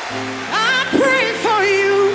I pray for you.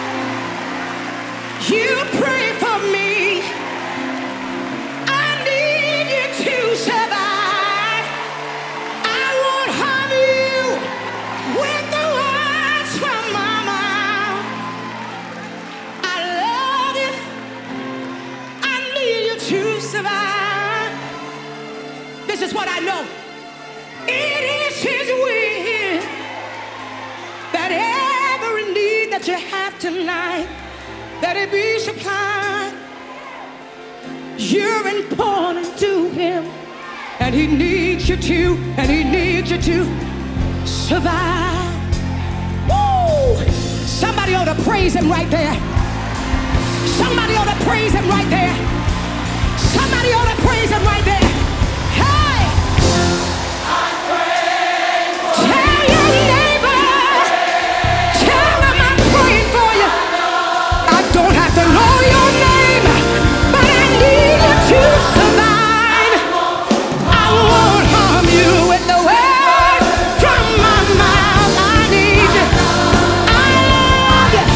You pray for me. I need you to survive. I won't harm you with the words from my mouth. I love you. I need you to survive. This is what I know. It is His will that every need that you have tonight, that it be supplied. You're important to Him, and He needs you to survive. Woo! Somebody ought to praise Him right there. Somebody ought to praise Him right there. Somebody ought to praise Him right there. Hey! Tell your neighbor, tell them I'm praying for you. I don't have to know your name, but I need you to survive. I won't harm you with the word from my mouth. I need you. I love you.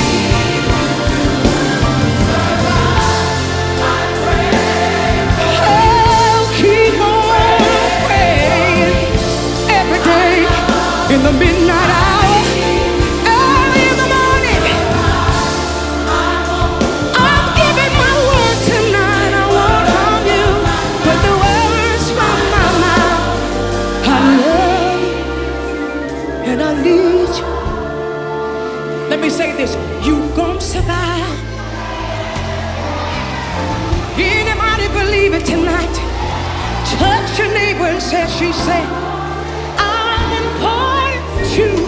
Oh, keep on praying every day in the midnight hour, early in the morning. I'm giving my word tonight. I won't harm you with the words from my mouth. I love you and I need you. Let me say this. You gon' survive. Anybody believe it tonight? Touch your neighbor and say, she said, I'm important to